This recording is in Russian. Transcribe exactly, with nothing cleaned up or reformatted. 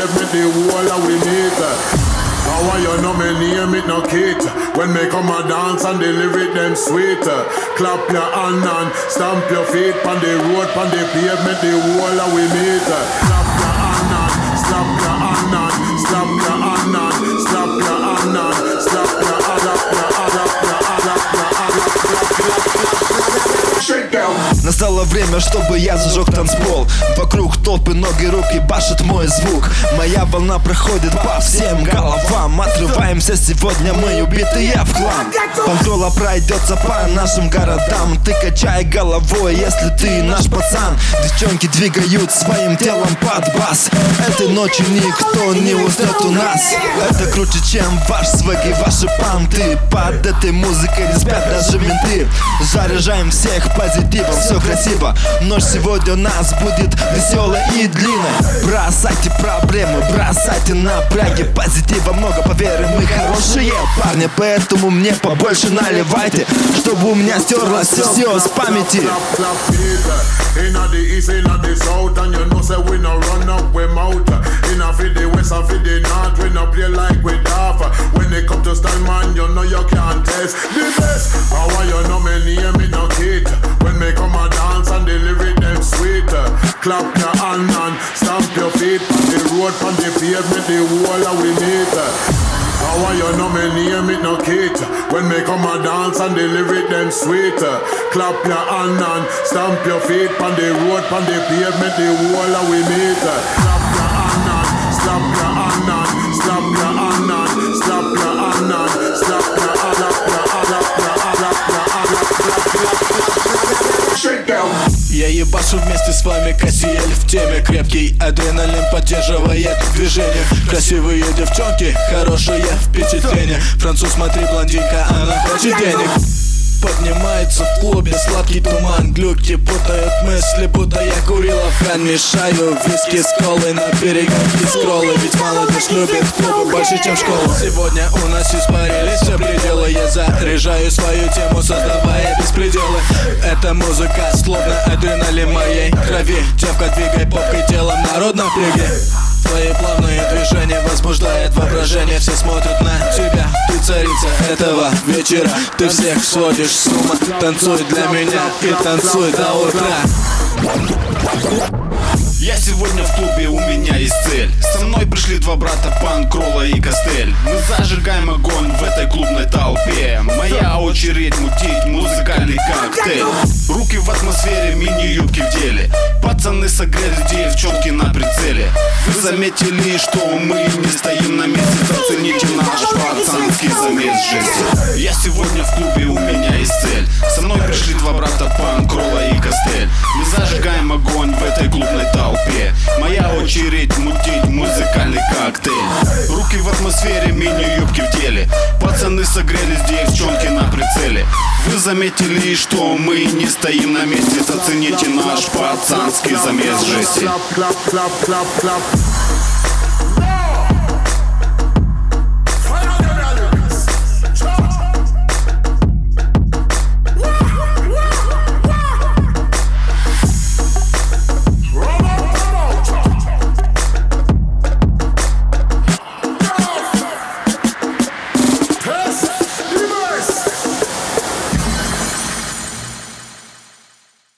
pavement, the wall of we meet. How you know me name it no Kate? When me come a dance and the lyric them sweet. Clap your hand and stamp your feet on the road, on the pavement, the wall of we meet. Clap your hand and slap your hand and slap your hand and slap your hand and slap your hand Настало время, чтобы я зажег танцпол. Вокруг толпы, ноги, руки, башит мой звук. Моя волна проходит по всем головам. Отрываемся сегодня, мы убитые в хлам. Пантола пройдется по нашим городам. Ты качай головой, если ты наш пацан. Девчонки двигают своим телом под бас. Этой ночью никто не уснет у нас. Это круче, чем ваш свэг и ваши панты. Под этой музыкой не спят даже менты. Заряжаем всех позитивом, все красиво. Ночь сегодня у нас будет веселой и длинной. Бросайте проблемы, бросайте напряги. Позитива много, поверь, мы хорошие парни. Поэтому мне побольше наливайте, чтобы у меня стерлось все с памяти. Inna the east, inna the south, and you know say we no run up, we mouth. Inna fi the west and fi the north, we no play like we daft. When it come to style, man, you know you can't test the best. How you know me name me no Kate? When me come a dance and the lyric them sweet. Clap your hand and stamp your feet on the road, on the pavement, the wall of we meet. How you know me name it no Kate? When me come a dance and the lyric them sweet. Clap your hand and stamp your feet on the road, on the pavement, the wall of we meet. Clap your hand and slap your hand and slap your hand and slap your hand and slap your hand up, your hand up, your hand up, your hand up, shake down. Я ебашу вместе с вами, Кассиэль в теме. Крепкий адреналин поддерживает движение. Красивые девчонки, хорошее впечатление. Француз, смотри, блондинка, она хочет денег. Поднимается в клубе сладкий туман. Глюки путают мысли, будто я курил афган. Мешаю виски с колой на берегах скроллы. Ведь молодежь любит клубы больше, чем школу. Сегодня у нас испарились все пределы. Я заряжаю свою тему, создавая беспределы. Эта музыка словно адреналин моей крови. Девка, двигай попкой телом в народном бреге. Твои плавные движения возбуждают воображение. Все смотрят на тебя, ты царица этого вечера. Ты всех сводишь с ума. Танцуй для меня и танцуй до утра. Я сегодня в клубе, у меня есть цель. Со мной пришли два брата, Панк, Ролла и Костель. Мы зажигаем огонь в этой клубной толпе. Моя очередь мутить музыкальный коктейль. Руки в атмосфере, мини-юбки в деле. Пацаны согрели, девчонки на прицеле. Вы заметили, что мы не стоим на месте? Зацените наш пацанский замес жести. Я сегодня в клубе, у меня есть цель. Со мной пришли два брата, Панк, Ролла и Костель. Мы зажигаем огонь в этой клубной толпе. Моя очередь мутить музыкальный коктейль. Руки в атмосфере, мини-юбки в деле. Пацаны согрелись, девчонки на прицеле. Вы заметили, что мы не стоим на месте? Зацените наш пацанский замес жести. Clap, clap, clap, clap, clap.